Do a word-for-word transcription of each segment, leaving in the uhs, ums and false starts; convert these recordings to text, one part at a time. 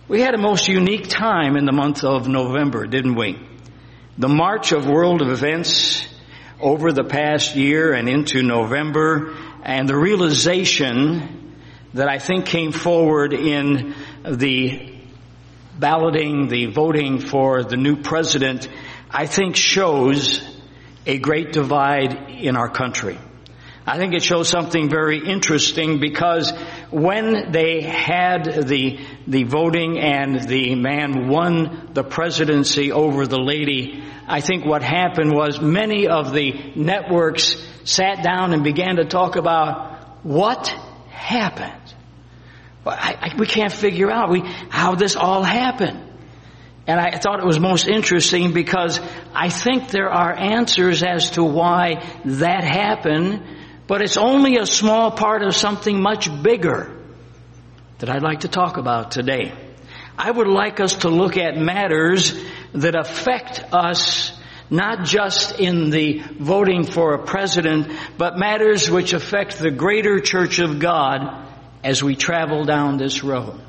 We had a most unique time in the month of November, didn't we? The march of world events over the past year and into November, and the realization that I think came forward in the balloting, the voting for the new president, I think shows a great divide in our country. I think it shows something very interesting, because when they had the the voting and the man won the presidency over the lady, I think what happened was many of the networks sat down and began to talk about what happened. I, I, we can't figure out we, how this all happened. And I thought it was most interesting, because I think there are answers as to why that happened, but it's only a small part of something much bigger that I'd like to talk about today. I would like us to look at matters that affect us, not just in the voting for a president, but matters which affect the greater church of God as we travel down this road.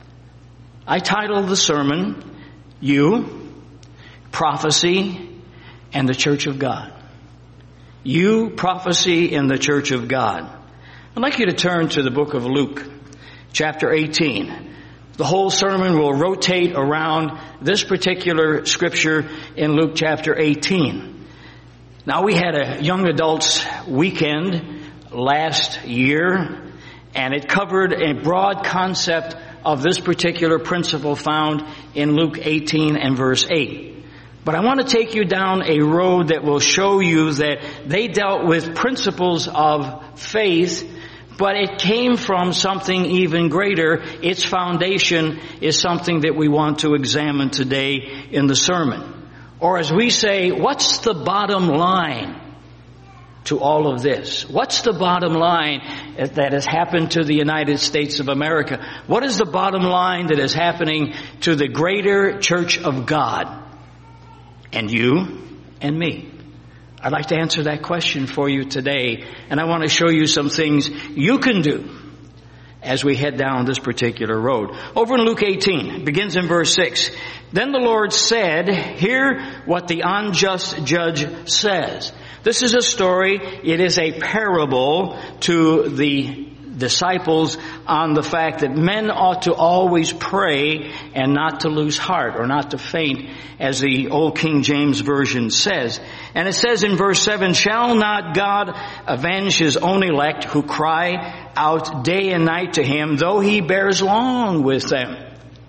I titled the sermon, You, Prophecy, and the Church of God. You, Prophecy, and the Church of God. I'd like you to turn to the book of Luke, chapter eighteen. The whole sermon will rotate around this particular scripture in Luke chapter eighteen. Now, we had a young adults weekend last year, and it covered a broad concept of this particular principle found in Luke eighteen and verse eight. But I want to take you down a road that will show you that they dealt with principles of faith, but it came from something even greater. Its foundation is something that we want to examine today in the sermon. Or as we say, what's the bottom line to all of this? What's the bottom line that has happened to the United States of America? What is the bottom line that is happening to the greater church of God and you and me? I'd like to answer that question for you today, and I want to show you some things you can do as we head down this particular road. Over in Luke eighteen, it begins in verse six. Then the Lord said, hear what the unjust judge says. This is a story, it is a parable to the disciples on the fact that men ought to always pray and not to lose heart, or not to faint, as the old King James Version says. And it says in verse seven, shall not God avenge his own elect who cry out day and night to him, though he bears long with them?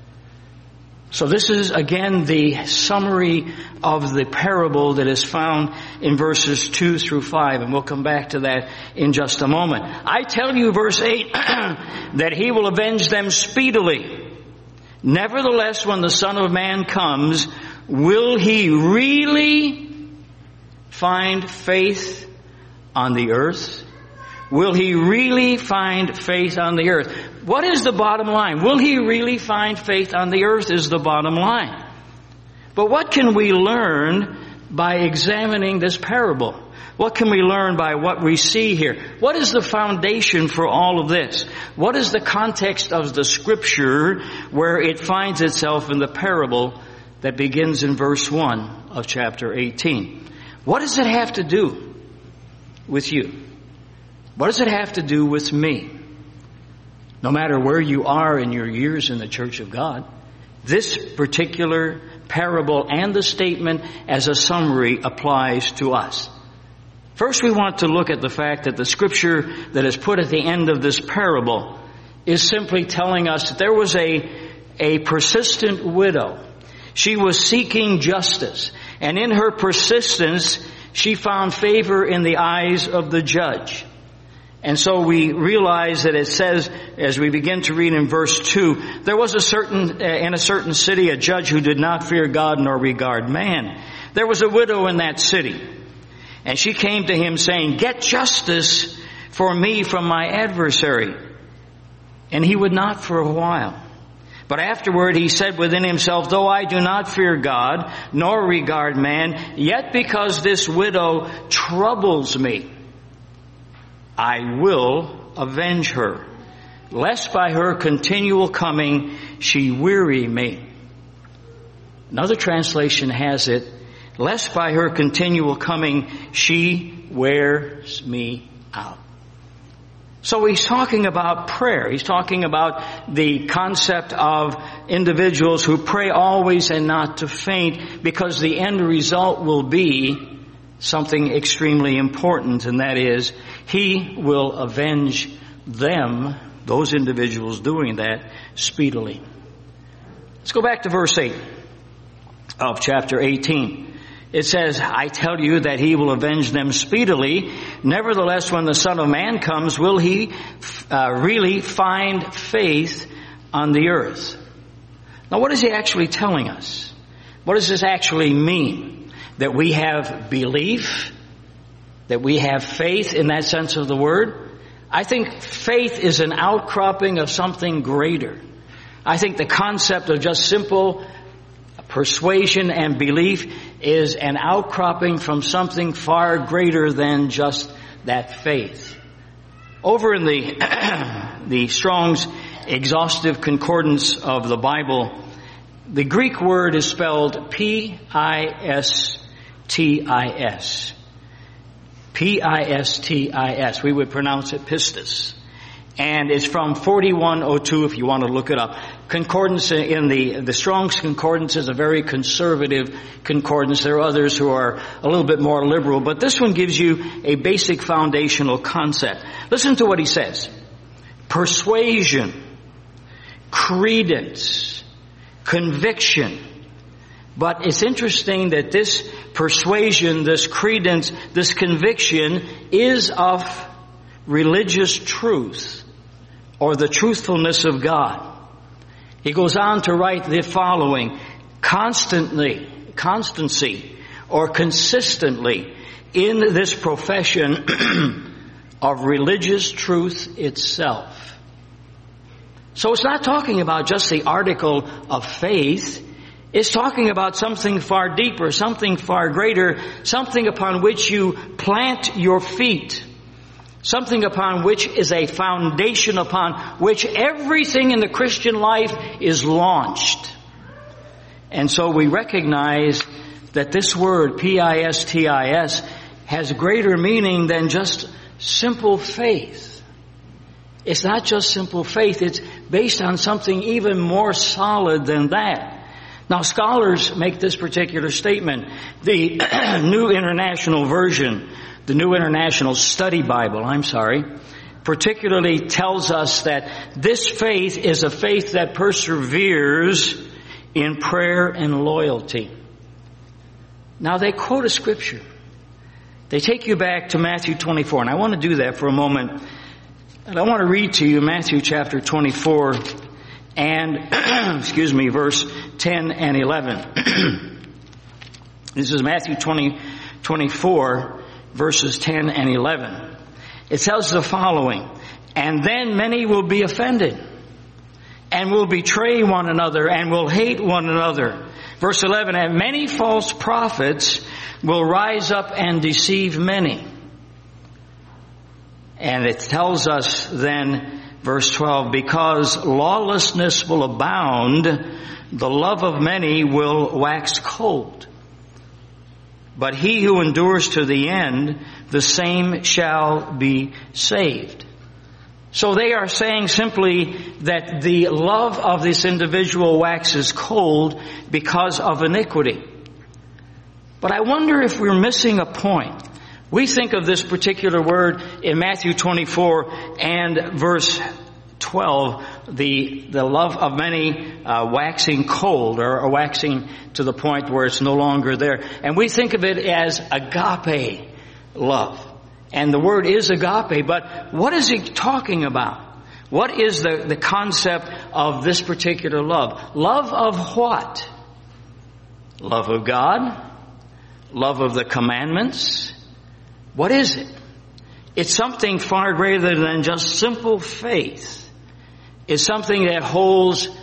So this is again the summary of the parable that is found in verses two through five, and we'll come back to that in just a moment. I tell you, verse eight, that he will avenge them speedily. Nevertheless, when the Son of Man comes, will he really find faith on the earth? Will he really find faith on the earth? What is the bottom line? Will he really find faith on the earth is the bottom line. But what can we learn by examining this parable? What can we learn by what we see here? What is the foundation for all of this? What is the context of the scripture where it finds itself in the parable that begins in verse one of chapter eighteen? What does it have to do with you? What does it have to do with me? No matter where you are in your years in the church of God, this particular parable and the statement as a summary applies to us. First, we want to look at the fact that the scripture that is put at the end of this parable is simply telling us that there was a, a persistent widow. She was seeking justice, and in her persistence, she found favor in the eyes of the judge. And so we realize that it says, as we begin to read in verse two, there was a certain, in a certain city, a judge who did not fear God nor regard man. There was a widow in that city, and she came to him saying, get justice for me from my adversary. And he would not for a while. But afterward he said within himself, though I do not fear God nor regard man, yet because this widow troubles me, I will avenge her, lest by her continual coming she weary me. Another translation has it, lest by her continual coming she wears me out. So he's talking about prayer. He's talking about the concept of individuals who pray always and not to faint, because the end result will be something extremely important, and that is he will avenge them, those individuals doing that, speedily. Let's go back to verse eight of chapter eighteen. It says, I tell you that he will avenge them speedily. Nevertheless, when the Son of Man comes, will he uh, really find faith on the earth? Now, what is he actually telling us? What does this actually mean? That we have belief? That we have faith in that sense of the word? I think faith is an outcropping of something greater. I think the concept of just simple persuasion and belief is an outcropping from something far greater than just that faith. Over in the the Strong's Exhaustive Concordance of the Bible, the Greek word is spelled P I S T I S. P I S T I S. We would pronounce it pistis. And it's from forty-one oh two if you want to look it up. Concordance in the, the Strong's Concordance is a very conservative concordance. There are others who are a little bit more liberal, but this one gives you a basic foundational concept. Listen to what he says. Persuasion, credence, conviction. But it's interesting that this persuasion, this credence, this conviction is of religious truth, or the truthfulness of God. He goes on to write the following: constantly, constancy, or consistently in this profession of religious truth itself. So it's not talking about just the article of faith. It's talking about something far deeper, something far greater, something upon which you plant your feet. Something upon which is a foundation upon which everything in the Christian life is launched. And so we recognize that this word, P I S T I S, has greater meaning than just simple faith. It's not just simple faith. It's based on something even more solid than that. Now, scholars make this particular statement. The New International Version, the New International Study Bible, I'm sorry, particularly tells us that this faith is a faith that perseveres in prayer and loyalty. Now, they quote a scripture. They take you back to Matthew twenty-four, and I want to do that for a moment. And I want to read to you Matthew chapter twenty-four and, excuse me, verse ten and eleven. This is Matthew twenty, twenty-four, verses ten and eleven. It tells the following: and then many will be offended, and will betray one another, and will hate one another. Verse eleven, and many false prophets will rise up and deceive many. And it tells us then, verse twelve, because lawlessness will abound, the love of many will wax cold. But he who endures to the end, the same shall be saved. So they are saying simply that the love of this individual waxes cold because of iniquity. But I wonder if we're missing a point. We think of this particular word in Matthew twenty-four and verse twelve, the, the love of many uh, waxing cold, or, or waxing to the point where it's no longer there. And we think of it as agape love. And the word is agape, but what is he talking about? What is the, the concept of this particular love? Love of what? Love of God? Love of the commandments? What is it? It's something far greater than just simple faith. It's something that holds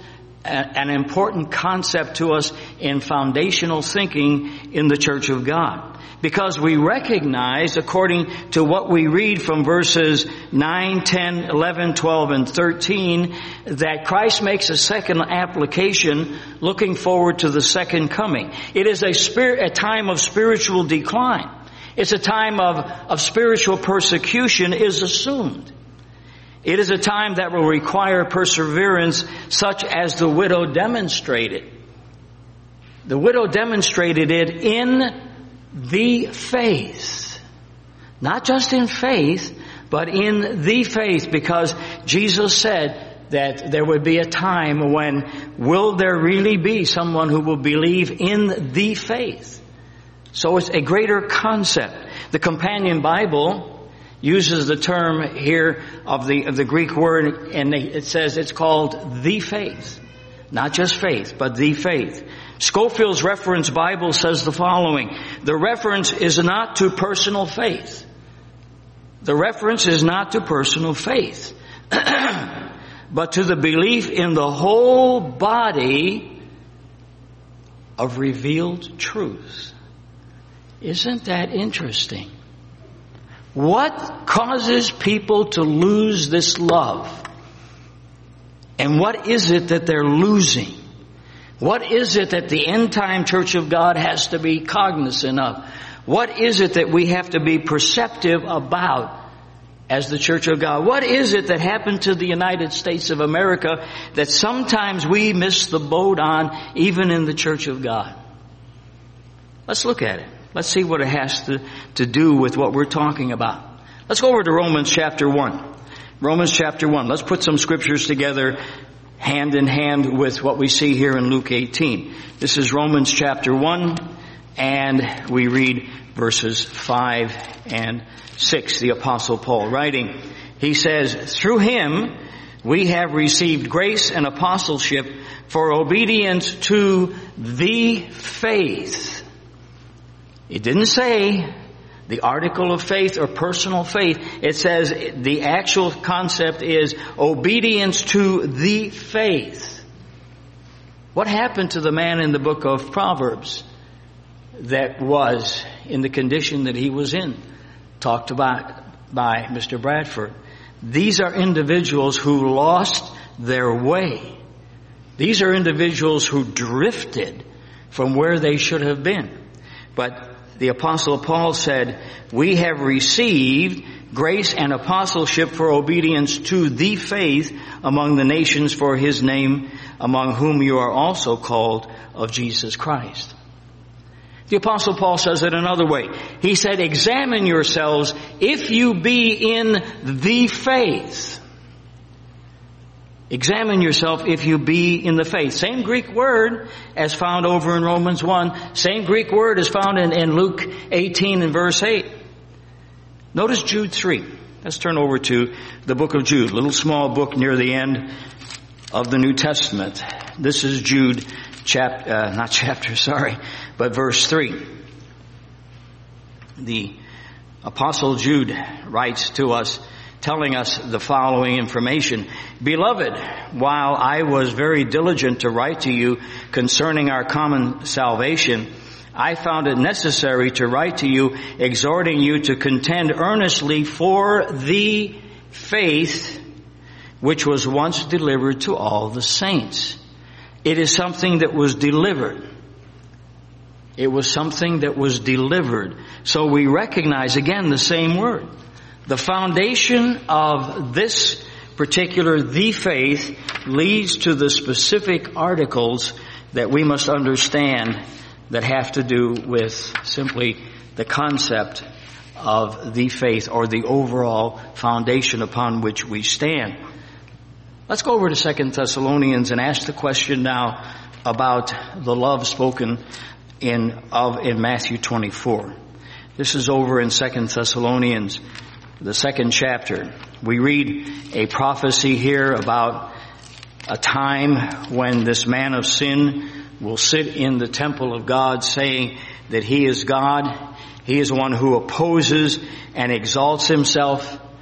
an important concept to us in foundational thinking in the Church of God. Because we recognize, according to what we read from verses nine, ten, eleven, twelve, and thirteen, that Christ makes a second application looking forward to the second coming. It is a spirit, a time of spiritual decline. It's a time of, of spiritual persecution is assumed. It is a time that will require perseverance such as the widow demonstrated. The widow demonstrated it in the faith. Not just in faith, but in the faith, because Jesus said that there would be a time when will there really be someone who will believe in the faith? So it's a greater concept. The Companion Bible uses the term here of the of the Greek word, and it says it's called the faith. Not just faith, but the faith. Scofield's Reference Bible says the following: the reference is not to personal faith. The reference is not to personal faith, but to the belief in the whole body of revealed truth. Isn't that interesting? What causes people to lose this love? And what is it that they're losing? What is it that the end-time Church of God has to be cognizant of? What is it that we have to be perceptive about as the Church of God? What is it that happened to the United States of America that sometimes we miss the boat on, even in the Church of God? Let's look at it. Let's see what it has to, to do with what we're talking about. Let's go over to Romans chapter one. Romans chapter one. Let's put some scriptures together hand in hand with what we see here in Luke eighteen. This is Romans chapter one, and we read verses five and six. The Apostle Paul writing, he says, "Through him we have received grace and apostleship for obedience to the faith." It didn't say the article of faith or personal faith. It says the actual concept is obedience to the faith. What happened to the man in the book of Proverbs that was in the condition that he was in? Talked about by Mister Bradford. These are individuals who lost their way. These are individuals who drifted from where they should have been. But the Apostle Paul said, we have received grace and apostleship for obedience to the faith among the nations for his name, among whom you are also called, of Jesus Christ. The Apostle Paul says it another way. He said, examine yourselves if you be in the faith. Examine yourself if you be in the faith. Same Greek word as found over in Romans one. Same Greek word as found in, in Luke eighteen and verse eight. Notice Jude three. Let's turn over to the book of Jude, a little small book near the end of the New Testament. This is Jude, chap, uh, not chapter, sorry, but verse three. The Apostle Jude writes to us, telling us the following information. Beloved, while I was very diligent to write to you concerning our common salvation, I found it necessary to write to you, exhorting you to contend earnestly for the faith which was once delivered to all the saints. It is something that was delivered. It was something that was delivered. So we recognize again the same word. The foundation of this particular the faith leads to the specific articles that we must understand that have to do with simply the concept of the faith or the overall foundation upon which we stand. Let's go over to Second Thessalonians and ask the question now about the love spoken in of in Matthew twenty-four. This is over in Second Thessalonians, the second chapter. We read a prophecy here about a time when this man of sin will sit in the temple of God saying that he is God. He is one who opposes and exalts himself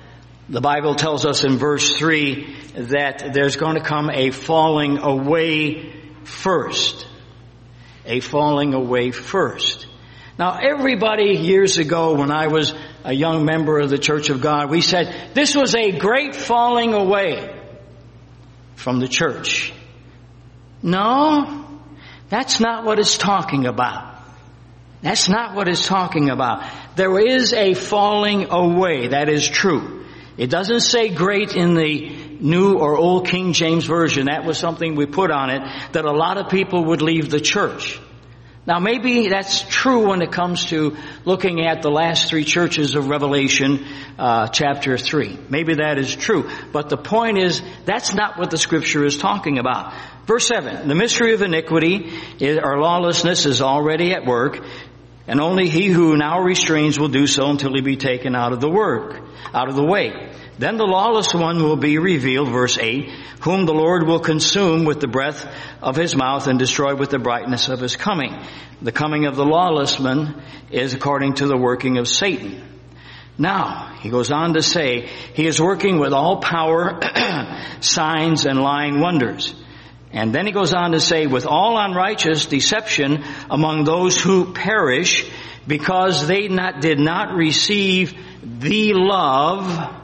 The Bible tells us in verse three that there's going to come a falling away first. A falling away first. Now, everybody years ago when I was a young member of the Church of God, we said this was a great falling away from the church. No, that's not what it's talking about. That's not what it's talking about. There is a falling away. That is true. It doesn't say great in the New or Old King James Version. That was something we put on it, that a lot of people would leave the church. Now maybe that's true when it comes to looking at the last three churches of Revelation uh, chapter three. Maybe that is true. But the point is, that's not what the scripture is talking about. Verse seven, the mystery of iniquity is, or lawlessness is already at work, and only he who now restrains will do so until he be taken out of the work, out of the way. Then the lawless one will be revealed, verse eight, whom the Lord will consume with the breath of his mouth and destroy with the brightness of his coming. The coming of the lawless one is according to the working of Satan. Now, he goes on to say, he is working with all power, signs, and lying wonders. And then he goes on to say, with all unrighteous deception among those who perish, because they not, did not receive the love,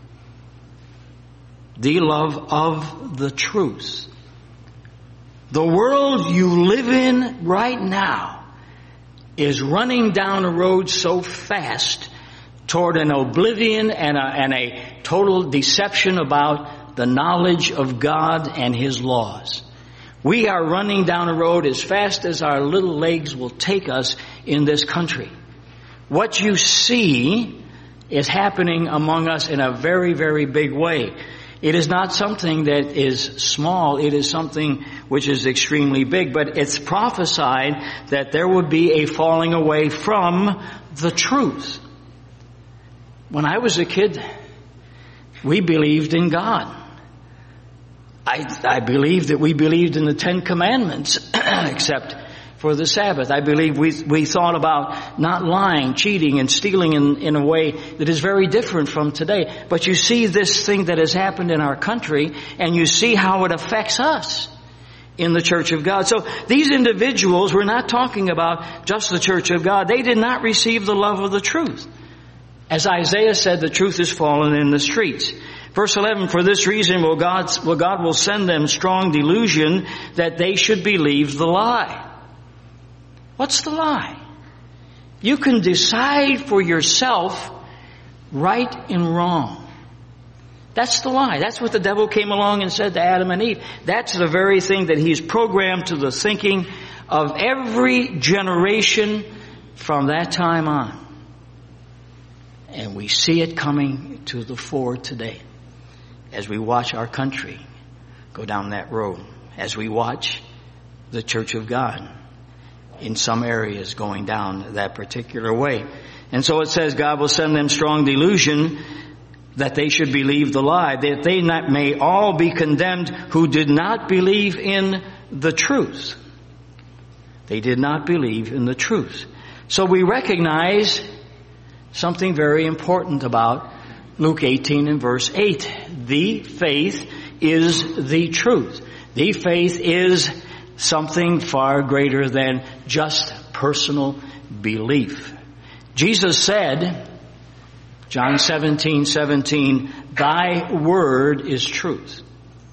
the love of the truth. The world you live in right now is running down a road so fast toward an oblivion and a, and a total deception about the knowledge of God and His laws. We are running down a road as fast as our little legs will take us in this country. What you see is happening among us in a very, very big way. It is not something that is small. It is something which is extremely big. But it's prophesied that there would be a falling away from the truth. When I was a kid, we believed in God. I, I believe that we believed in the Ten Commandments, except for the Sabbath. I believe we we thought about not lying, cheating, and stealing in, in a way that is very different from today. But you see this thing that has happened in our country, and you see how it affects us in the Church of God. So these individuals, we're not talking about just the Church of God. They did not receive the love of the truth. As Isaiah said, the truth is fallen in the streets. Verse eleven, for this reason will God, will God will send them strong delusion that they should believe the lie. What's the lie? You can decide for yourself right and wrong. That's the lie. That's what the devil came along and said to Adam and Eve. That's the very thing that he's programmed to the thinking of every generation from that time on. And we see it coming to the fore today as we watch our country go down that road, as we watch the Church of God in some areas going down that particular way. And so it says God will send them strong delusion that they should believe the lie, that they not, may all be condemned who did not believe in the truth. They did not believe in the truth. So we recognize something very important about Luke eighteen and verse eight. The faith is the truth. The faith is something far greater than just personal belief. Jesus said, John seventeen seventeen, thy word is truth.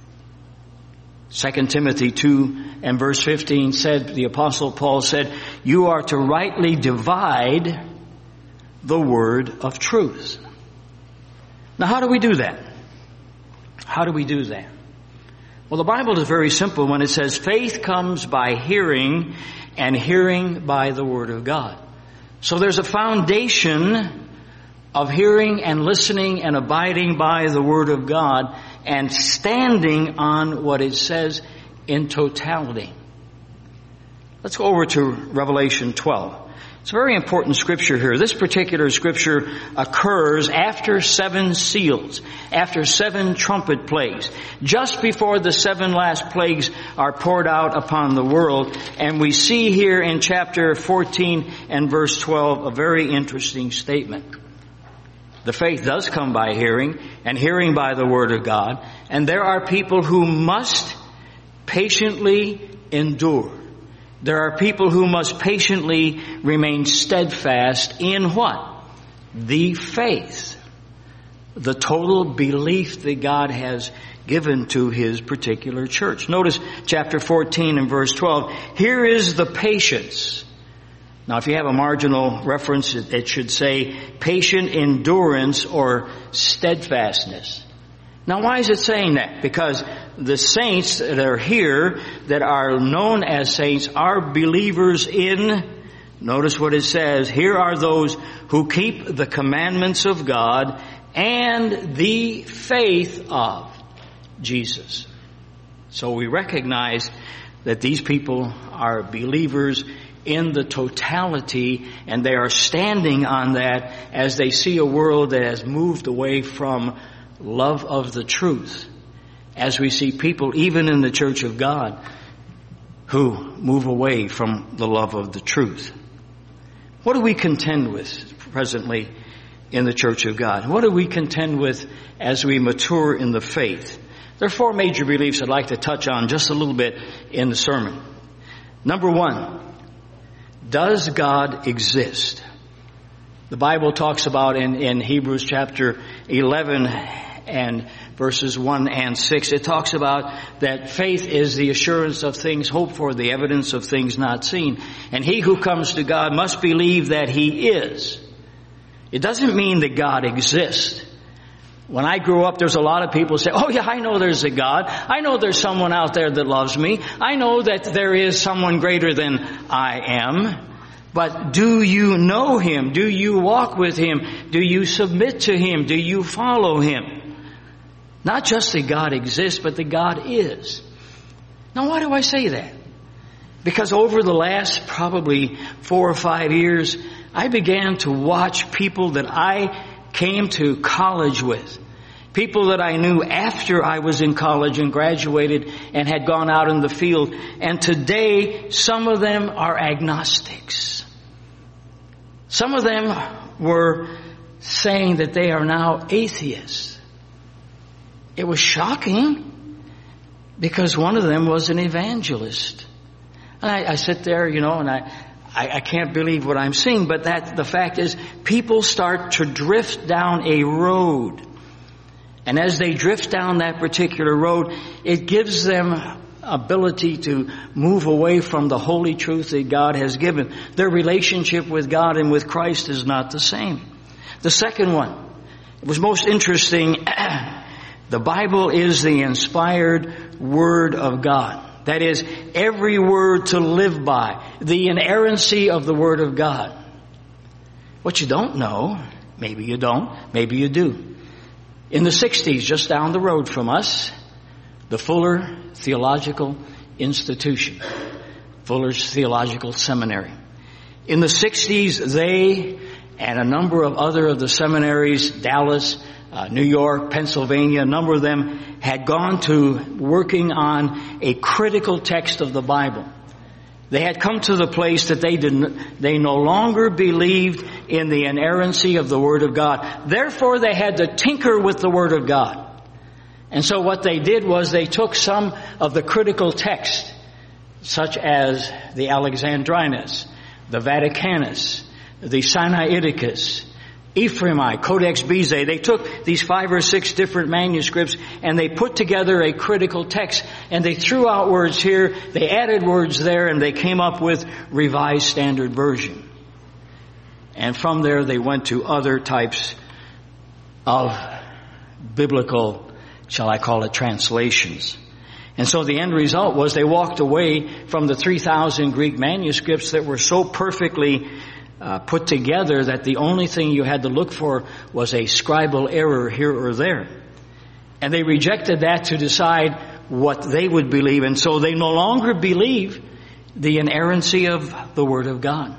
Second Timothy two and verse fifteen said, the Apostle Paul said, you are to rightly divide the word of truth. Now, how do we do that? How do we do that? Well, the Bible is very simple when it says faith comes by hearing and hearing by the word of God. So there's a foundation of hearing and listening and abiding by the word of God and standing on what it says in totality. Let's go over to Revelation twelve. It's a very important scripture here. This particular scripture occurs after seven seals, after seven trumpet plagues, just before the seven last plagues are poured out upon the world. And we see here in chapter fourteen and verse twelve a very interesting statement. The faith does come by hearing, and hearing by the Word of God. And there are people who must patiently endure. There are people who must patiently remain steadfast in what? The faith. The total belief that God has given to His particular church. Notice chapter fourteen and verse twelve. Here is the patience. Now, if you have a marginal reference, it should say patient endurance or steadfastness. Now, why is it saying that? Because the saints that are here, that are known as saints, are believers in, notice what it says, here are those who keep the commandments of God and the faith of Jesus. So we recognize that these people are believers in the totality, and they are standing on that as they see a world that has moved away from love of the truth. As we see people, even in the church of God, who move away from the love of the truth. What do we contend with presently in the church of God? What do we contend with as we mature in the faith? There are four major beliefs I'd like to touch on just a little bit in the sermon. Number one, does God exist? The Bible talks about in, in Hebrews chapter eleven and verses one and six, it talks about that faith is the assurance of things hoped for, the evidence of things not seen. And he who comes to God must believe that He is. It doesn't mean that God exists. When I grew up, there's a lot of people who say, oh yeah, I know there's a God. I know there's someone out there that loves me. I know that there is someone greater than I am. But do you know Him? Do you walk with Him? Do you submit to Him? Do you follow Him? Not just that God exists, but that God is. Now, why do I say that? Because over the last probably four or five years, I began to watch people that I came to college with. People that I knew after I was in college and graduated and had gone out in the field. And today, some of them are agnostics. Some of them were saying that they are now atheists. It was shocking because one of them was an evangelist. And I, I sit there, you know, and I, I, I can't believe what I'm seeing, but that the fact is people start to drift down a road. And as they drift down that particular road, it gives them ability to move away from the holy truth that God has given. Their relationship with God and with Christ is not the same. The second one, it was most interesting. The Bible is the inspired Word of God. That is, every word to live by. The inerrancy of the Word of God. What you don't know, maybe you don't, maybe you do. In the sixties, just down the road from us, the Fuller Theological Institution, Fuller's Theological Seminary. In the sixties, they and a number of other of the seminaries, Dallas, uh, New York, Pennsylvania, a number of them had gone to working on a critical text of the Bible. They had come to the place that they didn't, they no longer believed in the inerrancy of the Word of God. Therefore, they had to tinker with the Word of God. And so what they did was they took some of the critical text, such as the Alexandrinus, the Vaticanus, the Sinaiticus, Ephraimite, Codex Bezae. They took these five or six different manuscripts and they put together a critical text, and they threw out words here, they added words there, and they came up with Revised Standard Version. And from there they went to other types of biblical, shall I call it, translations. And so the end result was they walked away from the three thousand Greek manuscripts that were so perfectly uh, put together that the only thing you had to look for was a scribal error here or there. And they rejected that to decide what they would believe. And so they no longer believe the inerrancy of the Word of God.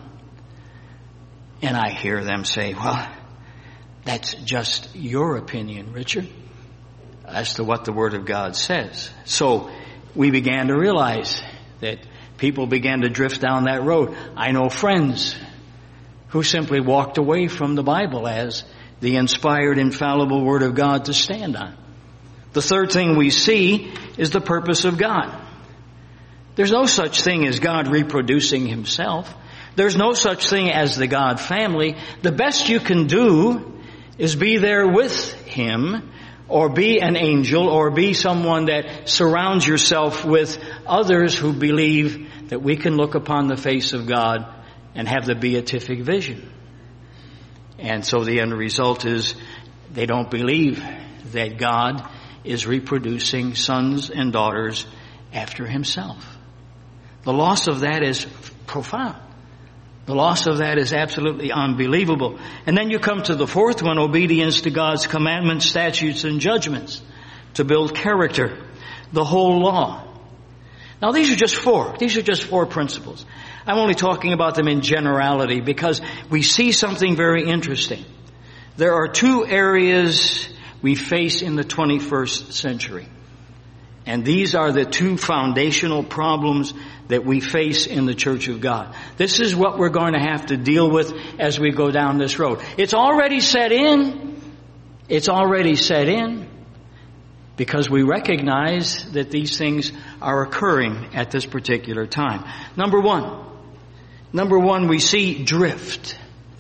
And I hear them say, well, that's just your opinion, Richard, as to what the Word of God says. So we began to realize that people began to drift down that road. I know friends who simply walked away from the Bible as the inspired, infallible Word of God to stand on. The third thing we see is the purpose of God. There's no such thing as God reproducing Himself. There's no such thing as the God family. The best you can do is be there with Him, or be an angel, or be someone that surrounds yourself with others who believe that we can look upon the face of God and have the beatific vision. And so the end result is they don't believe that God is reproducing sons and daughters after Himself. The loss of that is profound. The loss of that is absolutely unbelievable. And then you come to the fourth one, obedience to God's commandments, statutes, and judgments to build character, the whole law. Now these are just four. These are just four principles. I'm only talking about them in generality because we see something very interesting. There are two areas we face in the twenty-first century. And these are the two foundational problems that we face in the Church of God. This is what we're going to have to deal with as we go down this road. It's already set in. It's already set in because we recognize that these things are occurring at this particular time. Number one. Number one, we see drift.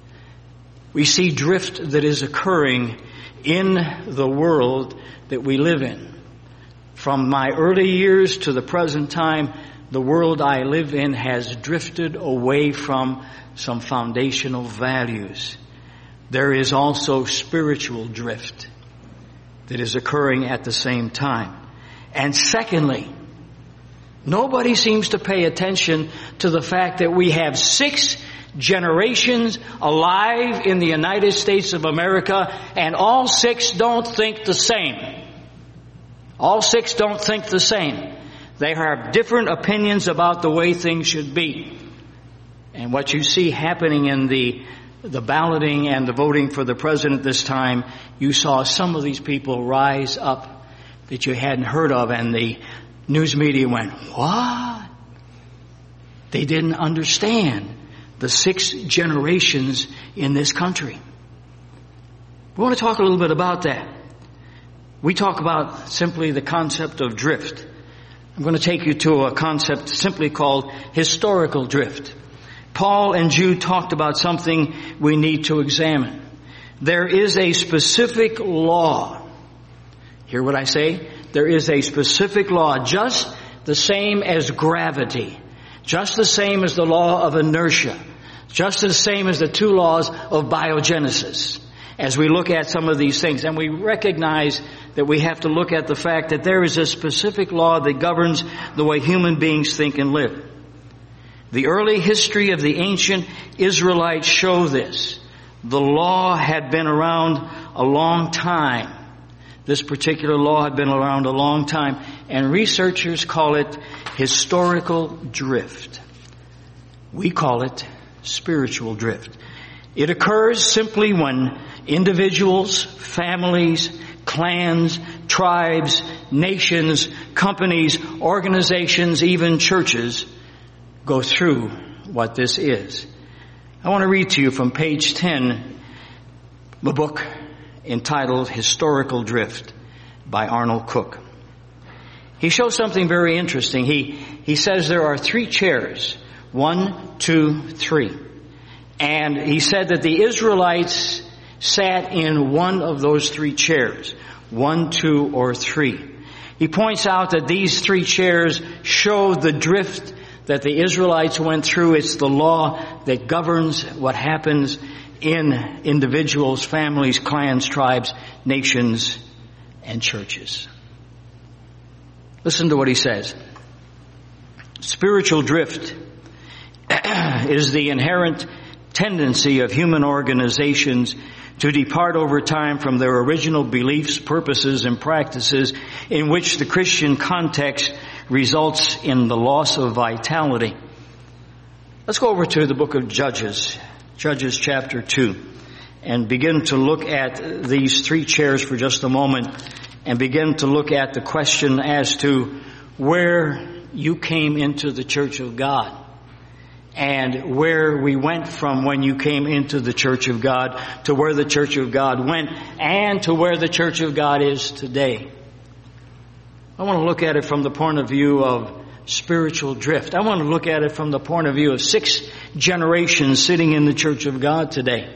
We see drift that is occurring in the world that we live in. From my early years to the present time, the world I live in has drifted away from some foundational values. There is also spiritual drift that is occurring at the same time. And secondly, nobody seems to pay attention to the fact that we have six generations alive in the United States of America, and all six don't think the same. All six don't think the same. They have different opinions about the way things should be. And what you see happening in the the balloting and the voting for the president this time, you saw some of these people rise up that you hadn't heard of, and the news media went, what? They didn't understand the six generations in this country. We want to talk a little bit about that. We talk about simply the concept of drift. I'm going to take you to a concept simply called historical drift. Paul and Jude talked about something we need to examine. There is a specific law. Hear what I say? There is a specific law, just the same as gravity, just the same as the law of inertia, just the same as the two laws of biogenesis. As we look at some of these things, and we recognize that we have to look at the fact that there is a specific law that governs the way human beings think and live. The early history of the ancient Israelites show this. The law had been around a long time. This particular law had been around a long time, and researchers call it historical drift. We call it spiritual drift. It occurs simply when individuals, families, clans, tribes, nations, companies, organizations, even churches go through what this is. I want to read to you from page ten, the book entitled Historical Drift by Arnold Cook. He shows something very interesting. He, he says there are three chairs. One, two, three. And he said that the Israelites sat in one of those three chairs. One, two, or three. He points out that these three chairs show the drift that the Israelites went through. It's the law that governs what happens in individuals, families, clans, tribes, nations, and churches. Listen to what he says. Spiritual drift is the inherent tendency of human organizations to depart over time from their original beliefs, purposes, and practices, in which the Christian context results in the loss of vitality. Let's go over to the book of Judges, Judges chapter two, and begin to look at these three chairs for just a moment, and begin to look at the question as to where you came into the church of God and where we went from when you came into the Church of God to where the Church of God went and to where the Church of God is today. I want to look at it from the point of view of spiritual drift. I want to look at it from the point of view of six generations sitting in the Church of God today.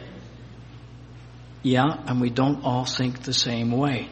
Yeah, and we don't all think the same way.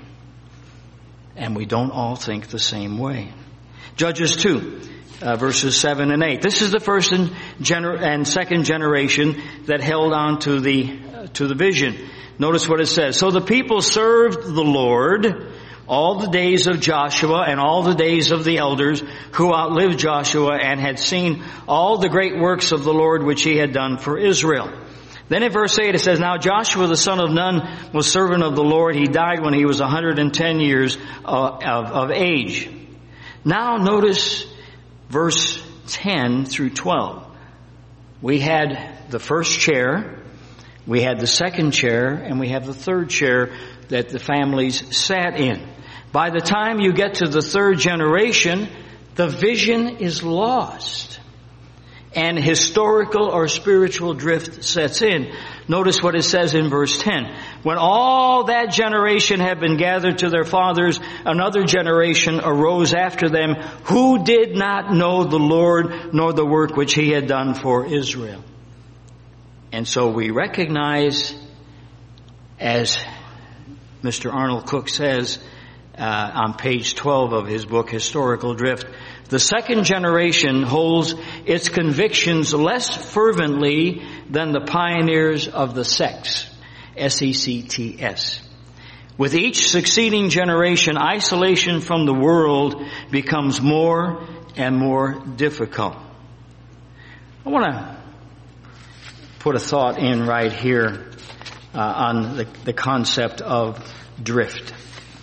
And we don't all think the same way. Judges two. Uh, verses seven and eight. This is the first and, gener- and second generation that held on to the uh, to the vision. Notice what it says. So the people served the Lord all the days of Joshua and all the days of the elders who outlived Joshua and had seen all the great works of the Lord which he had done for Israel. Then in verse eight it says, Now Joshua the son of Nun was servant of the Lord. He died when he was one hundred ten years uh, of, of age. Now notice verse ten through twelve. We had the first chair, we had the second chair, and we have the third chair that the families sat in. By the time you get to the third generation, the vision is lost. And historical or spiritual drift sets in. Notice what it says in verse ten. When all that generation had been gathered to their fathers, another generation arose after them who did not know the Lord nor the work which he had done for Israel. And so we recognize, as Mister Arnold Cook says uh, on page twelve of his book, Historical Drift, the second generation holds its convictions less fervently than the pioneers of the sects, S E C T S. With each succeeding generation, isolation from the world becomes more and more difficult. I want to put a thought in right here uh, on the, the concept of drift.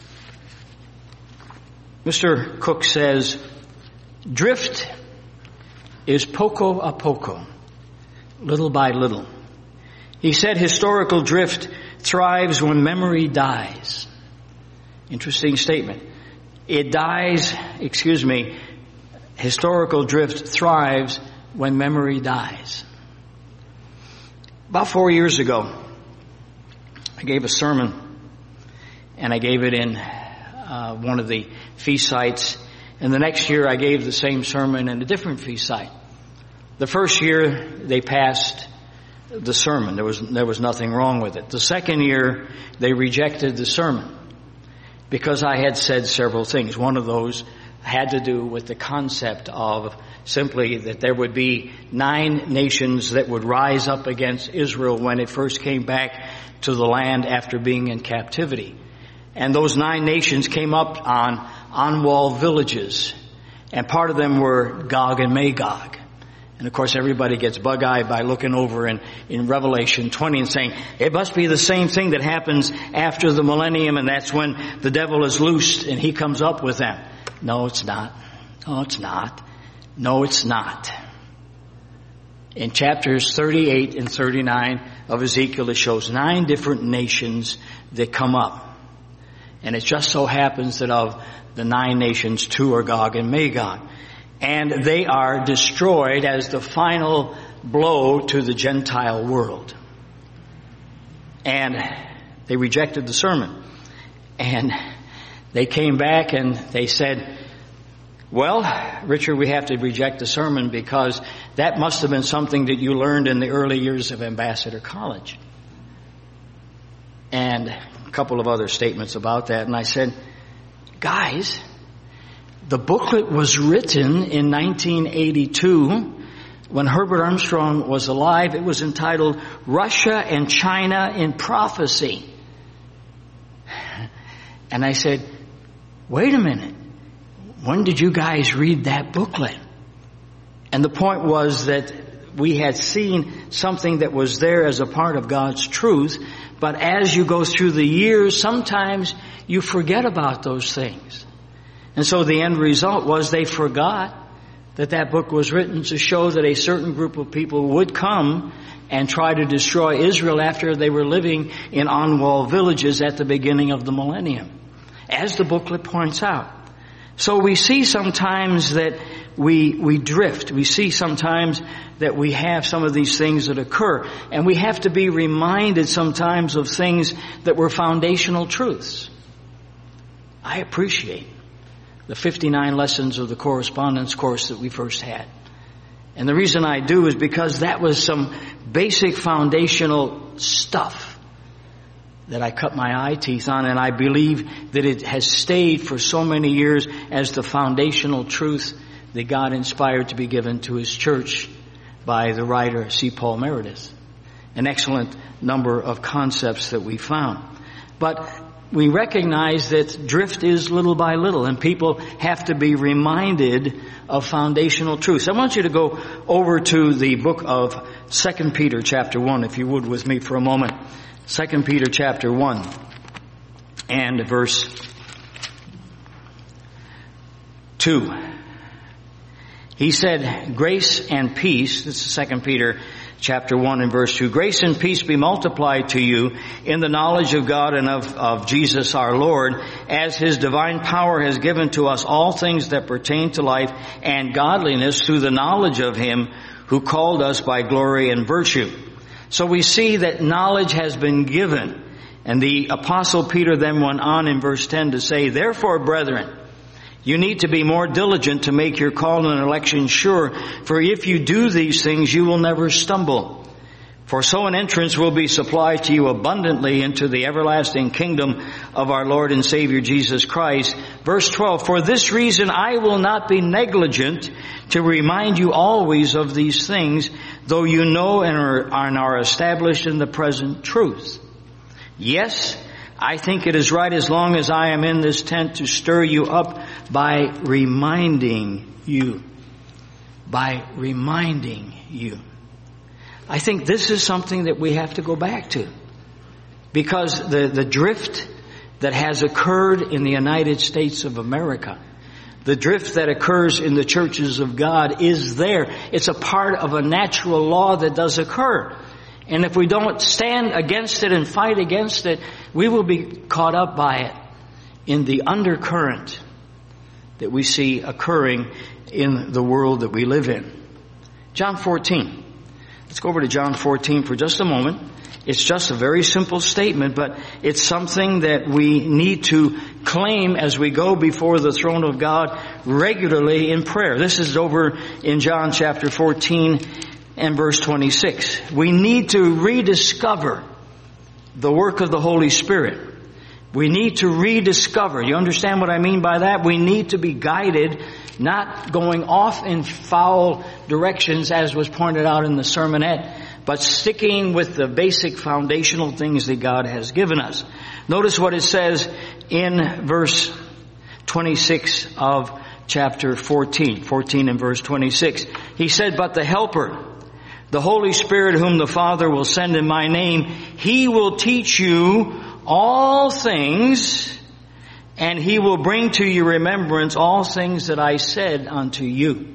Mister Cook says, drift is poco a poco, little by little. He said historical drift thrives when memory dies. Interesting statement. It dies, excuse me, historical drift thrives when memory dies. About four years ago, I gave a sermon, and I gave it in uh, one of the feast sites. And the next year I gave the same sermon in a different feast site. The first year they passed the sermon. There was, there was nothing wrong with it. The second year they rejected the sermon because I had said several things. One of those had to do with the concept of simply that there would be nine nations that would rise up against Israel when it first came back to the land after being in captivity. And those nine nations came up on on-wall villages, and part of them were Gog and Magog. And of course everybody gets bug-eyed by looking over in, in Revelation twenty and saying, it must be the same thing that happens after the millennium, and that's when the devil is loosed and he comes up with them. No, it's not. No, it's not. No, it's not. In chapters thirty-eight and thirty-nine of Ezekiel, it shows nine different nations that come up. And it just so happens that of the nine nations, two are Gog and Magog. And they are destroyed as the final blow to the Gentile world. And they rejected the sermon. And they came back and they said, well, Richard, we have to reject the sermon because that must have been something that you learned in the early years of Ambassador College. And a couple of other statements about that. And I said, guys, the booklet was written in nineteen eighty-two when Herbert Armstrong was alive. It was entitled Russia and China in Prophecy. And I said, wait a minute. When did you guys read that booklet? And the point was that we had seen something that was there as a part of God's truth, but as you go through the years, sometimes you forget about those things. And so the end result was they forgot that that book was written to show that a certain group of people would come and try to destroy Israel after they were living in on-wall villages at the beginning of the millennium, as the booklet points out. So we see sometimes that we, we drift. We see sometimes that we have some of these things that occur, and we have to be reminded sometimes of things that were foundational truths. I appreciate the fifty-nine lessons of the correspondence course that we first had. And the reason I do is because that was some basic foundational stuff that I cut my eye teeth on, and I believe that it has stayed for so many years as the foundational truth that God inspired to be given to His church by the writer C. Paul Meredith. An excellent number of concepts that we found. But we recognize that drift is little by little, and people have to be reminded of foundational truths. I want you to go over to the book of Second Peter chapter one, if you would, with me for a moment. Second Peter chapter one and verse two. He said, grace and peace, this is Second Peter chapter one and verse two, grace and peace be multiplied to you in the knowledge of God and of, of Jesus our Lord, as His divine power has given to us all things that pertain to life and godliness through the knowledge of Him who called us by glory and virtue. So we see that knowledge has been given. And the Apostle Peter then went on in verse ten to say, therefore, brethren, you need to be more diligent to make your call and election sure, for if you do these things, you will never stumble. For so an entrance will be supplied to you abundantly into the everlasting kingdom of our Lord and Savior Jesus Christ. Verse twelve, for this reason I will not be negligent to remind you always of these things, though you know and are, and are established in the present truth. Yes, I think it is right as long as I am in this tent to stir you up by reminding you. By reminding you. I think this is something that we have to go back to. Because the, the drift that has occurred in the United States of America, the drift that occurs in the churches of God is there. It's a part of a natural law that does occur. And if we don't stand against it and fight against it, we will be caught up by it in the undercurrent that we see occurring in the world that we live in. John fourteen. Let's go over to John fourteen for just a moment. It's just a very simple statement, but it's something that we need to claim as we go before the throne of God regularly in prayer. This is over in John chapter fourteen and verse twenty-six. We need to rediscover the work of the Holy Spirit. We need to rediscover. You understand what I mean by that? We need to be guided, not going off in foul directions as was pointed out in the sermonette, but sticking with the basic foundational things that God has given us. Notice what it says in verse twenty-six of chapter fourteen. fourteen and verse twenty-six. He said, but the Helper, the Holy Spirit whom the Father will send in my name, He will teach you all things, and He will bring to your remembrance all things that I said unto you.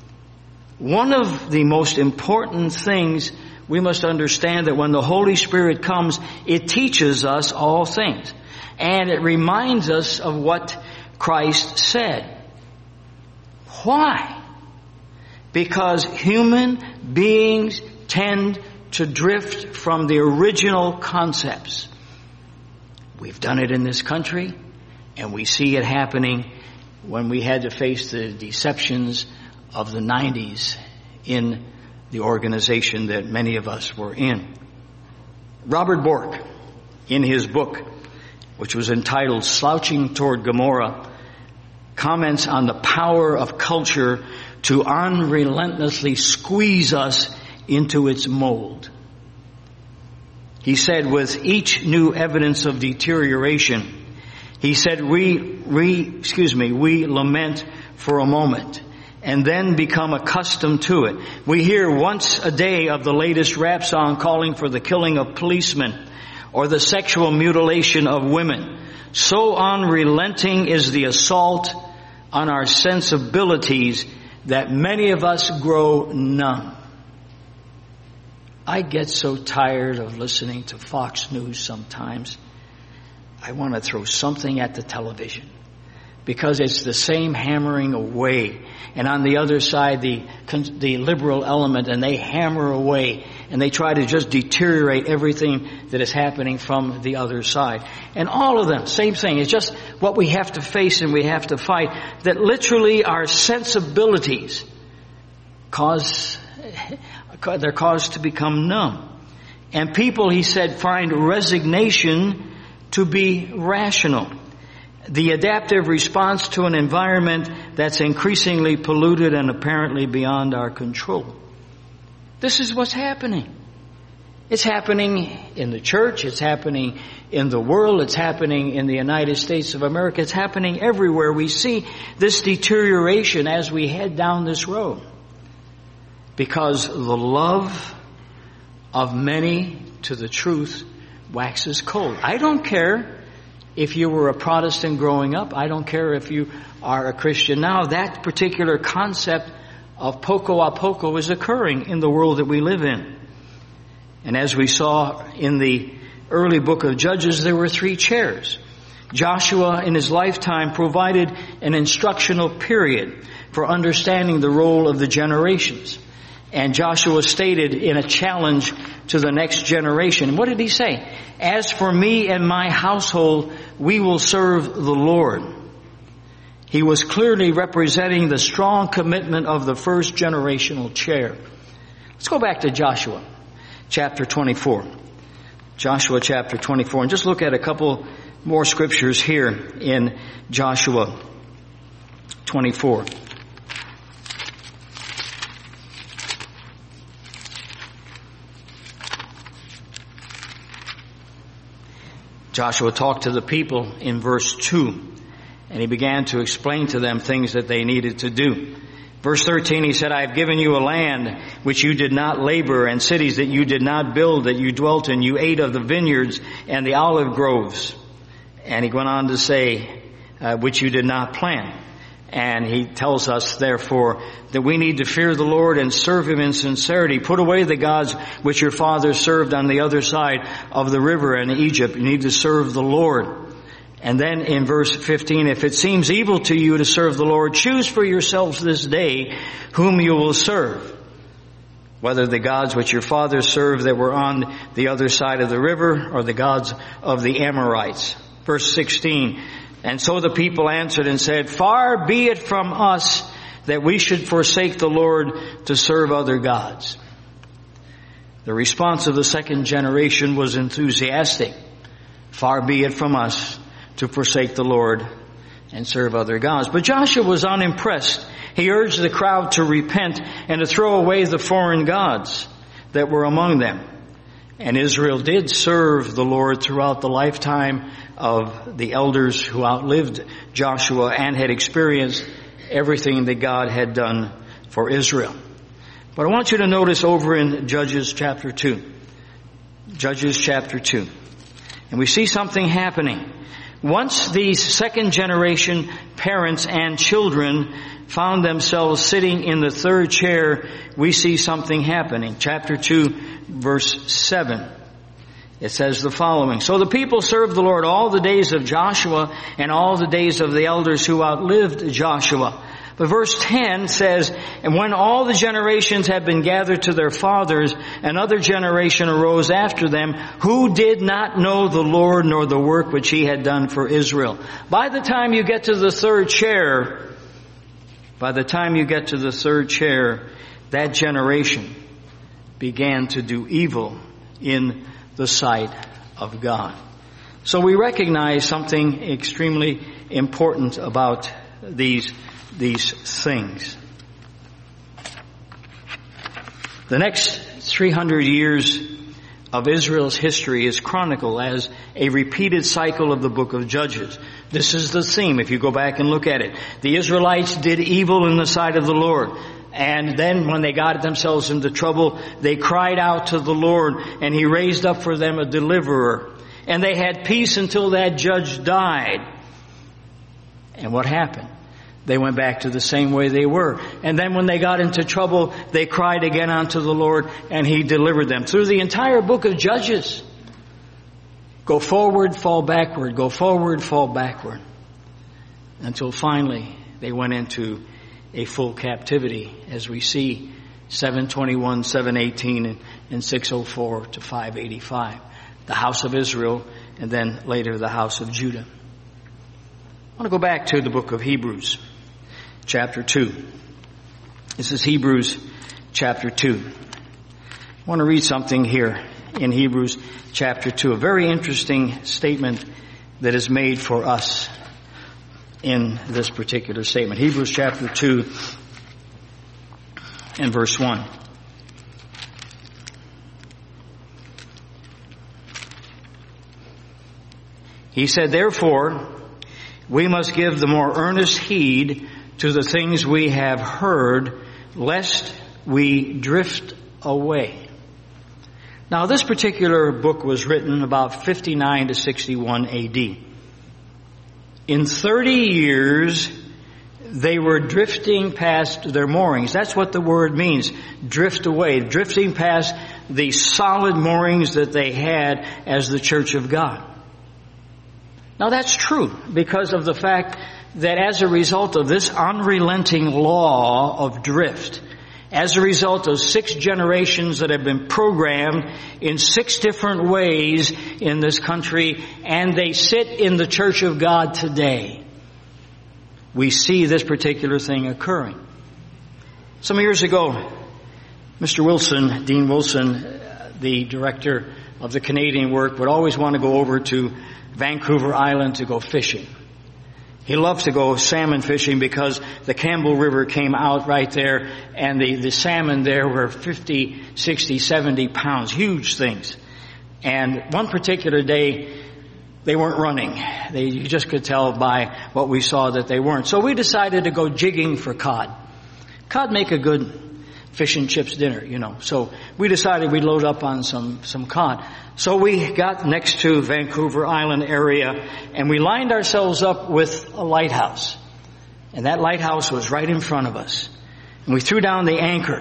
One of the most important things we must understand, that when the Holy Spirit comes, it teaches us all things. And it reminds us of what Christ said. Why? Because human beings tend to drift from the original concepts. We've done it in this country, and we see it happening when we had to face the deceptions of the nineties in the organization that many of us were in. Robert Bork, in his book, which was entitled Slouching Toward Gomorrah, comments on the power of culture to unrelentlessly squeeze us into its mold. He said, with each new evidence of deterioration, he said, we, we, excuse me, we lament for a moment and then become accustomed to it. We hear once a day of the latest rap song calling for the killing of policemen or the sexual mutilation of women. So unrelenting is the assault on our sensibilities that many of us grow numb. I get so tired of listening to Fox News sometimes. I want to throw something at the television because it's the same hammering away. And on the other side, the the liberal element, and they hammer away, and they try to just deteriorate everything that is happening from the other side. And all of them, same thing. It's just what we have to face and we have to fight, that literally our sensibilities cause, they're caused to become numb. And people, he said, find resignation to be rational. The adaptive response to an environment that's increasingly polluted and apparently beyond our control. This is what's happening. It's happening in the church. It's happening in the world. It's happening in the United States of America. It's happening everywhere. We see this deterioration as we head down this road, because the love of many to the truth waxes cold. I don't care if you were a Protestant growing up. I don't care if you are a Christian now. That particular concept of poco a poco is occurring in the world that we live in. And as we saw in the early book of Judges, there were three chairs. Joshua in his lifetime provided an instructional period for understanding the role of the generations. And Joshua stated in a challenge to the next generation, what did he say? As for me and my household, we will serve the Lord. He was clearly representing the strong commitment of the first generational chair. Let's go back to Joshua chapter twenty-four. Joshua chapter twenty-four. And just look at a couple more scriptures here in Joshua twenty-four. Joshua talked to the people in verse two, and he began to explain to them things that they needed to do. Verse thirteen, he said, I have given you a land which you did not labor, and cities that you did not build, that you dwelt in. You ate of the vineyards and the olive groves. And he went on to say, uh, which you did not plant. And he tells us, therefore, that we need to fear the Lord and serve Him in sincerity. Put away the gods which your fathers served on the other side of the river in Egypt. You need to serve the Lord. And then in verse fifteen, if it seems evil to you to serve the Lord, choose for yourselves this day whom you will serve, whether the gods which your fathers served that were on the other side of the river, or the gods of the Amorites. Verse sixteen, and so the people answered and said, far be it from us that we should forsake the Lord to serve other gods. The response of the second generation was enthusiastic. Far be it from us to forsake the Lord and serve other gods. But Joshua was unimpressed. He urged the crowd to repent and to throw away the foreign gods that were among them. And Israel did serve the Lord throughout the lifetime of the elders who outlived Joshua and had experienced everything that God had done for Israel. But I want you to notice over in Judges chapter two. Judges chapter two. And we see something happening. Once these second generation parents and children found themselves sitting in the third chair, we see something happening. Chapter two, verse seven. It says the following. So the people served the Lord all the days of Joshua and all the days of the elders who outlived Joshua. But verse ten says, and when all the generations had been gathered to their fathers, another generation arose after them who did not know the Lord nor the work which He had done for Israel. By the time you get to the third chair, by the time you get to the third chair, that generation began to do evil in the sight of God. So we recognize something extremely important about these these things. The next three hundred years of Israel's history is chronicled as a repeated cycle of the book of Judges. This is the theme if you go back and look at it. The Israelites did evil in the sight of the Lord. And then when they got themselves into trouble, they cried out to the Lord, and He raised up for them a deliverer. And they had peace until that judge died. And what happened? They went back to the same way they were. And then when they got into trouble, they cried again unto the Lord, and He delivered them. Through the entire book of Judges, go forward, fall backward, go forward, fall backward. until finally they went into a full captivity, as we see seven twenty-one, seven eighteen, and, and six oh four to five eighty-five. The house of Israel, and then later the house of Judah. I want to go back to the book of Hebrews, chapter two. This is Hebrews chapter two. I want to read something here in Hebrews chapter two, a very interesting statement that is made for us in this particular statement. Hebrews chapter two and verse one. He said, therefore, we must give the more earnest heed to the things we have heard, lest we drift away. Now, this particular book was written about fifty-nine to sixty-one A D. In thirty years, they were drifting past their moorings. That's what the word means, drift away, drifting past the solid moorings that they had as the church of God. Now, that's true because of the fact that as a result of this unrelenting law of drift, as a result of six generations that have been programmed in six different ways in this country, and they sit in the church of God today, we see this particular thing occurring. Some years ago, Mister Wilson, Dean Wilson, the director of the Canadian work, would always want to go over to Vancouver Island to go fishing. He loved to go salmon fishing because the Campbell River came out right there, and the, the salmon there were fifty, sixty, seventy pounds, huge things. And one particular day, they weren't running. They, you just could tell by what we saw that they weren't. So we decided to go jigging for cod. Cod make a good fish and chips dinner, you know. So we decided we'd load up on some, some cod. So we got next to Vancouver Island area, and we lined ourselves up with a lighthouse. And that lighthouse was right in front of us. And we threw down the anchor.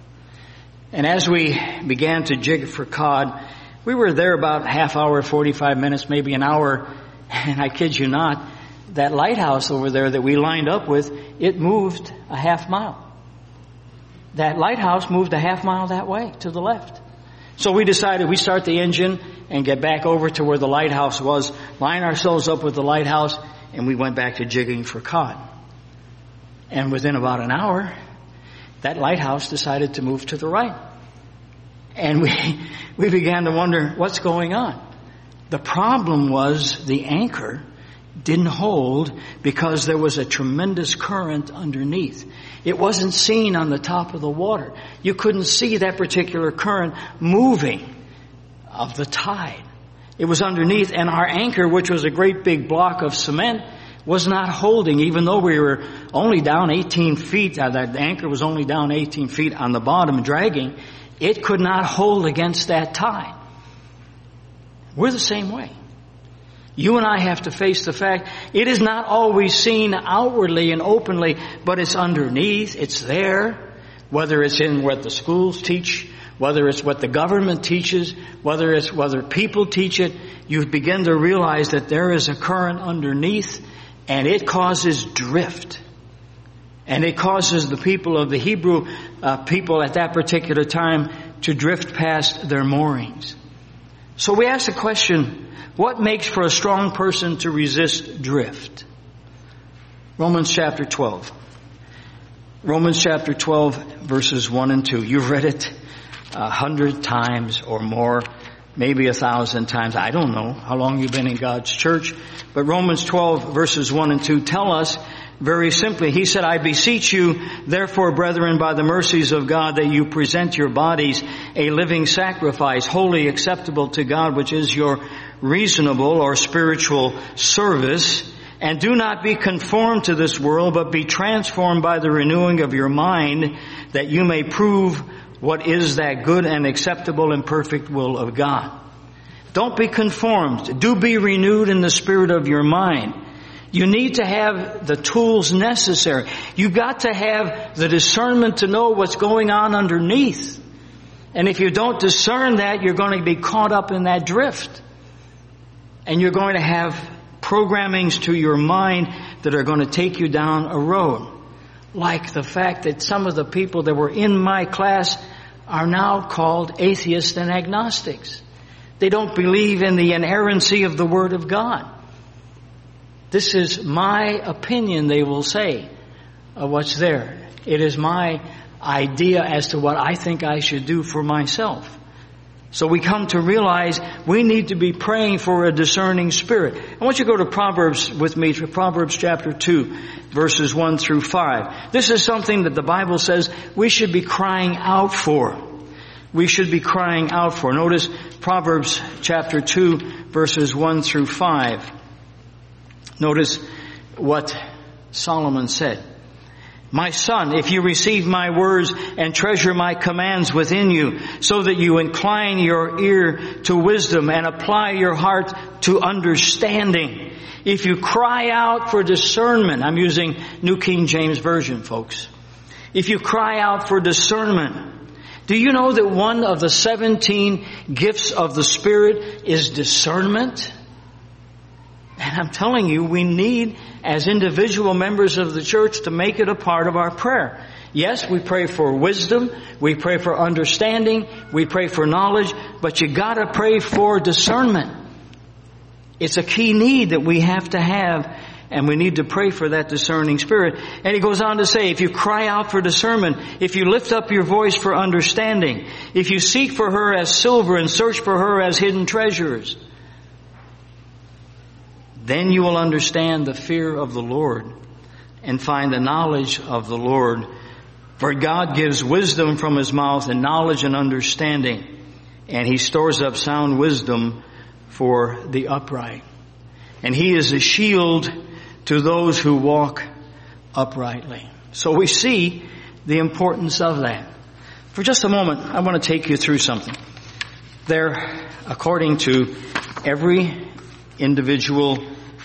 And as we began to jig for cod, we were there about a half hour, forty-five minutes, maybe an hour. And I kid you not, that lighthouse over there that we lined up with, it moved a half mile. That lighthouse moved a half mile that way to the left. So we decided we start the engine and get back over to where the lighthouse was, line ourselves up with the lighthouse, and we went back to jigging for cod. And within about an hour, that lighthouse decided to move to the right. And we, we began to wonder what's going on. The problem was the anchor didn't hold because there was a tremendous current underneath. It wasn't seen on the top of the water. You couldn't see that particular current moving of the tide. It was underneath, and our anchor, which was a great big block of cement, was not holding, even though we were only down eighteen feet. Uh, that anchor was only down eighteen feet on the bottom, dragging. It could not hold against that tide. We're the same way. You and I have to face the fact it is not always seen outwardly and openly, but it's underneath, it's there, whether it's in what the schools teach, whether it's what the government teaches, whether it's whether people teach it, you begin to realize that there is a current underneath, and it causes drift. And it causes the people of the Hebrew uh, people at that particular time to drift past their moorings. So we ask the question, what makes for a strong person to resist drift? Romans chapter twelve. Romans chapter twelve, verses one and two. You've read it a hundred times or more, maybe a thousand times. I don't know how long you've been in God's church. But Romans twelve, verses one and two tell us very simply, he said, I beseech you, therefore, brethren, by the mercies of God, that you present your bodies a living sacrifice, wholly acceptable to God, which is your reasonable or spiritual service. And do not be conformed to this world, but be transformed by the renewing of your mind, that you may prove what is that good and acceptable and perfect will of God. Don't be conformed. Do be renewed in the spirit of your mind. You need to have the tools necessary. You've got to have the discernment to know what's going on underneath. And if you don't discern that, you're going to be caught up in that drift. And you're going to have programmings to your mind that are going to take you down a road. Like the fact that some of the people that were in my class are now called atheists and agnostics. They don't believe in the inerrancy of the Word of God. This is my opinion, they will say, of what's there. It is my idea as to what I think I should do for myself. So we come to realize we need to be praying for a discerning spirit. I want you to go to Proverbs with me, to Proverbs chapter two, verses one through five. This is something that the Bible says we should be crying out for. We should be crying out for. Notice Proverbs chapter two, verses one through five. Notice what Solomon said. My son, if you receive my words and treasure my commands within you, so that you incline your ear to wisdom and apply your heart to understanding. If you cry out for discernment, I'm using New King James Version, folks. If you cry out for discernment, do you know that one of the seventeen gifts of the Spirit is discernment? And I'm telling you, we need, as individual members of the church, to make it a part of our prayer. Yes, we pray for wisdom, we pray for understanding, we pray for knowledge, but you gotta pray for discernment. It's a key need that we have to have, and we need to pray for that discerning spirit. And he goes on to say, if you cry out for discernment, if you lift up your voice for understanding, if you seek for her as silver and search for her as hidden treasures, then you will understand the fear of the Lord and find the knowledge of the Lord. For God gives wisdom from His mouth and knowledge and understanding, and He stores up sound wisdom for the upright. And He is a shield to those who walk uprightly. So we see the importance of that. For just a moment, I want to take you through something. There, according to every individual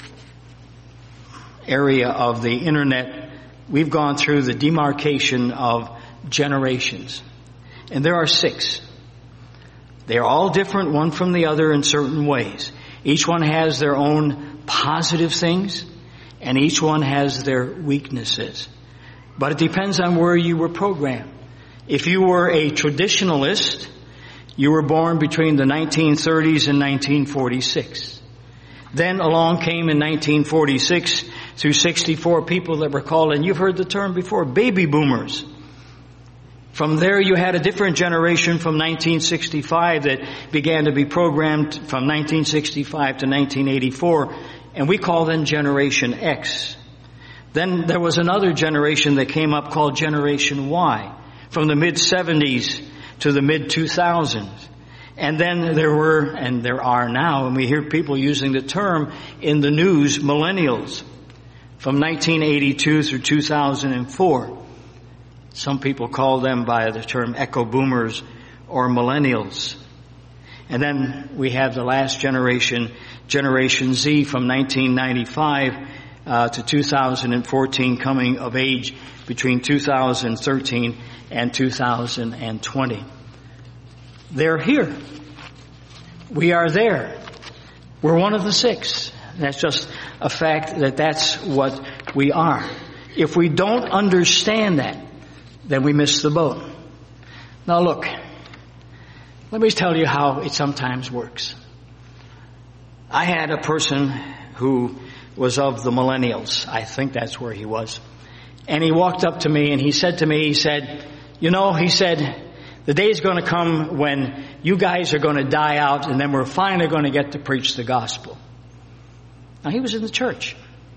area of the internet, we've gone through the demarcation of generations. And there are six. They are all different, one from the other in certain ways. Each one has their own positive things, and each one has their weaknesses. But it depends on where you were programmed. If you were a traditionalist, you were born between the nineteen thirties and nineteen forty-six. Then along came in nineteen forty-six through sixty-four people that were called, and you've heard the term before, baby boomers. From there you had a different generation from nineteen sixty-five that began to be programmed from nineteen sixty-five to nineteen eighty-four, and we call them Generation X. Then there was another generation that came up called Generation Y, from the mid seventies to the mid two thousands. And then there were, and there are now, and we hear people using the term in the news, millennials, from nineteen eighty-two through two thousand four. Some people call them by the term echo boomers or millennials. And then we have the last generation, Generation Z, from nineteen ninety-five uh, to two thousand fourteen, coming of age between two thousand thirteen and two thousand twenty. They're here. We are there. We're one of the six. That's just a fact that that's what we are. If we don't understand that, then we miss the boat. Now look, let me tell you how it sometimes works. I had a person who was of the millennials. I think that's where he was. And he walked up to me and he said to me, he said, you know, he said, the day's going to come when you guys are going to die out, and then we're finally going to get to preach the gospel. Now, he was in the church.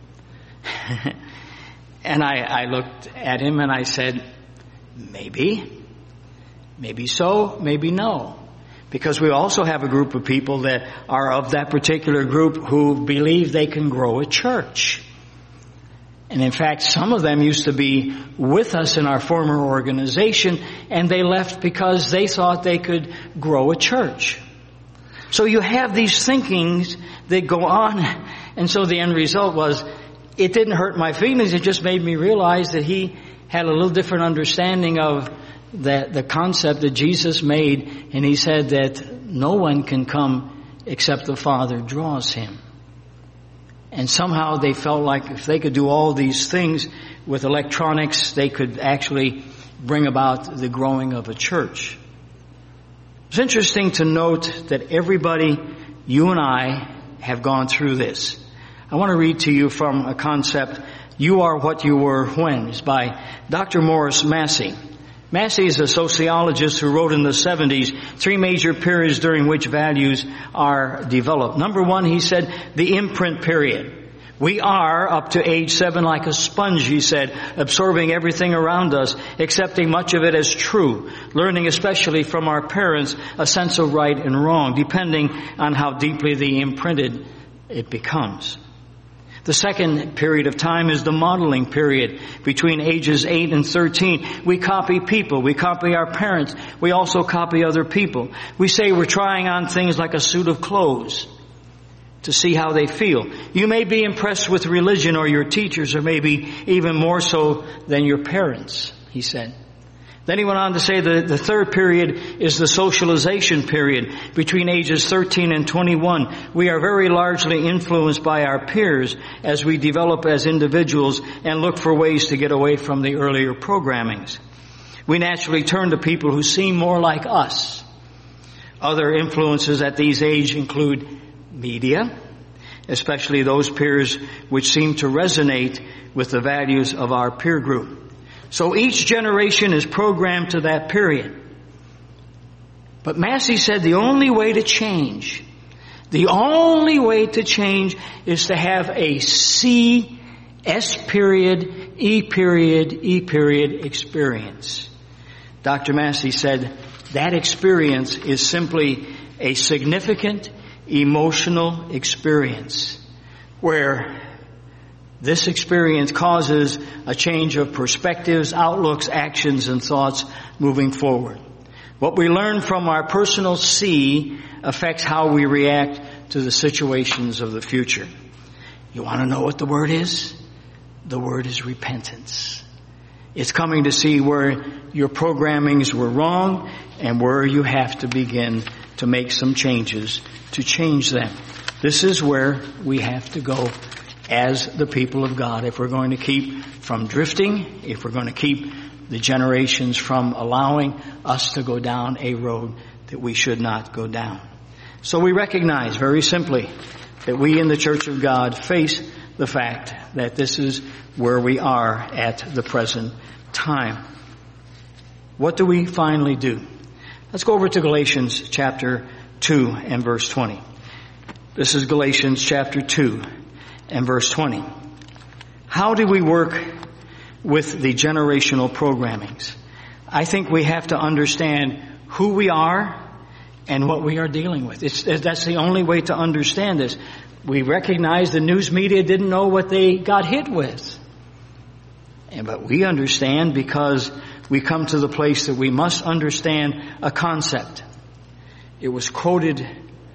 And I, I looked at him and I said, maybe. Maybe so, maybe no. Because we also have a group of people that are of that particular group who believe they can grow a church. And in fact, some of them used to be with us in our former organization, and they left because they thought they could grow a church. So you have these thinkings that go on, and so the end result was, it didn't hurt my feelings, it just made me realize that he had a little different understanding of the, the concept that Jesus made, and he said that no one can come except the Father draws him. And somehow they felt like if they could do all these things with electronics, they could actually bring about the growing of a church. It's interesting to note that everybody, you and I, have gone through this. I want to read to you from a concept, You Are What You Were When. It's by Doctor Morris Massey. Massey is a sociologist who wrote in the seventies three major periods during which values are developed. Number one, he said, the imprint period. We are, up to age seven, like a sponge, he said, absorbing everything around us, accepting much of it as true, learning especially from our parents a sense of right and wrong, depending on how deeply the imprinted it becomes. The second period of time is the modeling period between ages eight and thirteen. We copy people. We copy our parents. We also copy other people. We say we're trying on things like a suit of clothes to see how they feel. You may be impressed with religion or your teachers, or maybe even more so than your parents, he said. Then he went on to say that the third period is the socialization period between ages thirteen and twenty-one. We are very largely influenced by our peers as we develop as individuals and look for ways to get away from the earlier programmings. We naturally turn to people who seem more like us. Other influences at these ages include media, especially those peers which seem to resonate with the values of our peer group. So each generation is programmed to that period. But Massey said the only way to change, the only way to change is to have a C, S period, E period, E period experience. Doctor Massey said that experience is simply a significant emotional experience where this experience causes a change of perspectives, outlooks, actions, and thoughts moving forward. What we learn from our personal C affects how we react to the situations of the future. You want to know what the word is? The word is repentance. It's coming to see where your programmings were wrong and where you have to begin to make some changes to change them. This is where we have to go as the people of God if we're going to keep from drifting, if we're going to keep the generations from allowing us to go down a road that we should not go down. So we recognize very simply that we in the Church of God face the fact that this is where we are at the present time. What do we finally do? Let's go over to Galatians chapter two and verse twenty. This is Galatians chapter two and verse twenty. How do we work with the generational programmings? I think we have to understand who we are and what we are dealing with. It's, that's the only way to understand this. We recognize the news media didn't know what they got hit with. And, but we understand because we come to the place that we must understand a concept. It was quoted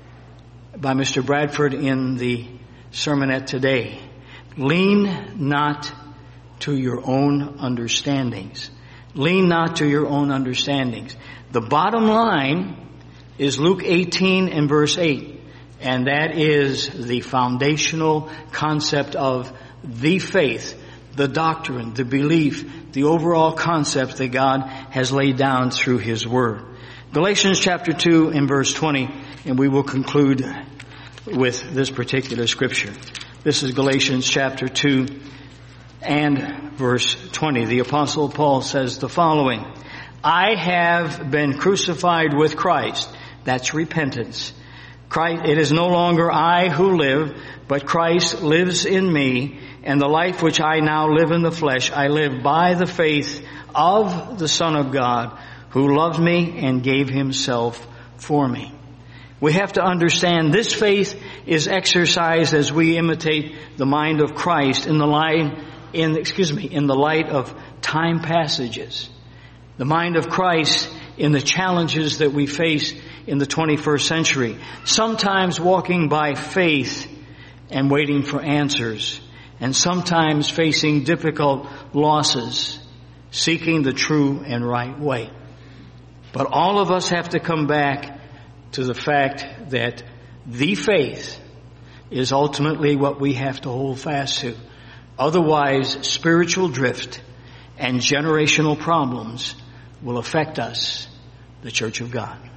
by Mister Bradford in the sermonette today. Lean not to your own understandings. Lean not to your own understandings. The bottom line is Luke eighteen and verse eight. And that is the foundational concept of the faith, the doctrine, the belief, the overall concept that God has laid down through His Word. Galatians chapter two and verse twenty, and we will conclude with this particular scripture. This is Galatians chapter two and verse twenty. The Apostle Paul says the following: I have been crucified with Christ. That's repentance. Christ, it is no longer I who live, but Christ lives in me, and the life which I now live in the flesh, I live by the faith of the Son of God, who loved me and gave Himself for me. We have to understand this faith is exercised as we imitate the mind of Christ in the light, in, excuse me, in the light of time passages. The mind of Christ in the challenges that we face in the twenty-first century. Sometimes walking by faith and waiting for answers, and sometimes facing difficult losses, seeking the true and right way. But all of us have to come back to the fact that the faith, is ultimately what we have to hold fast to. Otherwise, spiritual drift and generational problems will affect us, the Church of God.